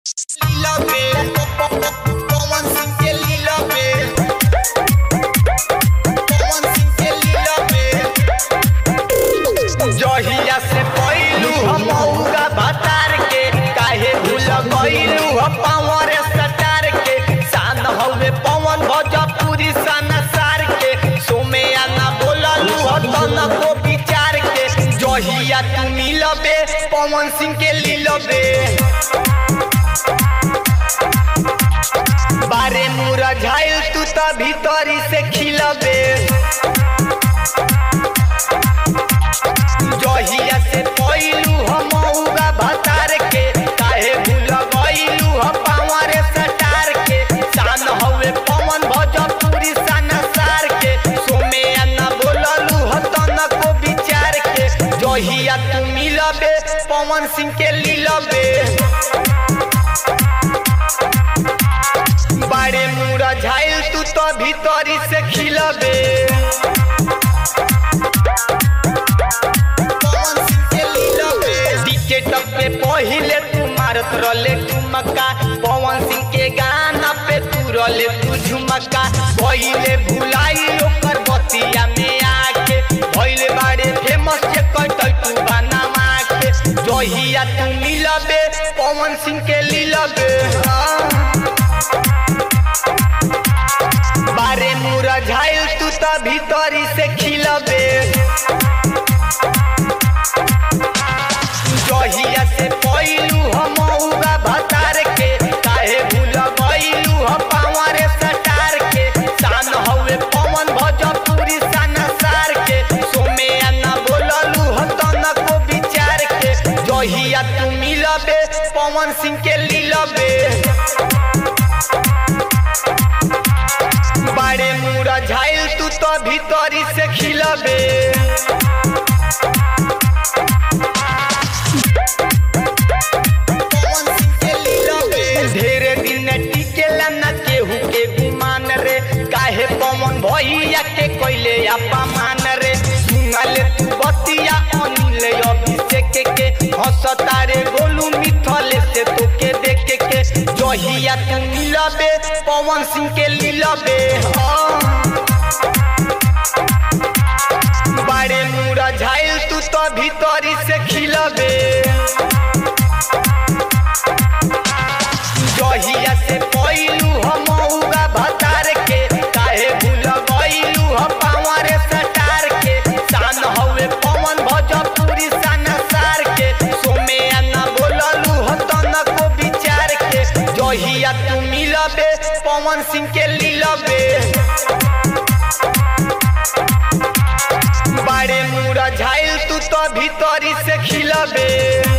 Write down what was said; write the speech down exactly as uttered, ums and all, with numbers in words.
लीला पे पवन सिंह के लीला पे पवन सिंह के लीला पे जहिया से पहिलू हम औगा भतार के काहे भूल गइलू हम पावर सटार के शान हवे पवन भोजपुरी सनसार के सोमे आना बोललू हतन को विचार के जहिया तू मिलबे पवन सिंह के लीलबे बारे मुरझाइल तू त भीतरी से खिलबे जहिया से पहिलू हम औगा भतार के काहे भूल गइलू हम पावर सटार के शान हवे पवन भोजपुरी सनसार के सोमे आना बोललू हतन को विचार के जहिया तू मिलबे पवन सिंह के लीलबे बारे मुरझाइल तू तो भीतरी से खिलबे पवन सिंह के लीलबे टिकटॉक पे पहिले तू मारत रहले ठुमका पवन सिंह के गाना पे तू रहले तू झुमका पहिले भुलाई ओकर बतिया में आके पहिले बारे फेमस के कटै तू बनावा के जहिया तू मिलबे पवन सिंह के लीलबे बारे मुरझाइल तू त भीतरी से खिलबे जहिया से पहिलू हम औगा भतार के काहे भूल गइलू हम पावर सटार के शान हवे पवन भोजपुरी सनसार के सोमे आना बोललू हतन को विचार के जहिया तू मिलबे पवन सिंह के लीलबे बारे मुरझाइल तू तो भीतरी से खिलबे पवन सिंह के लीलबे ढेरे दिन टिकेला न केहू के गुमान रे काहे पवन भैया के कोइले अपमान रे सुनले तू बतिया अनिल अभिषेक के हंसता रे गोलू मिथल से तोके देख के जहिया तू मिलबे पवन सिंह के लीलबे बारे मुरझाइल तू तो भीतरी से खिलबे जहिया से पहिलू हम औगा भतार के काहे भूल गइलू हम पावर सटार के शान हवे पवन भोजपुरी सनसार के सोमे आना बोललू हतन को विचार के जहिया तू मिलबे पवन सिंह के लीलबे बारे मुरझाइल तू तो भीतरी से खिलबे।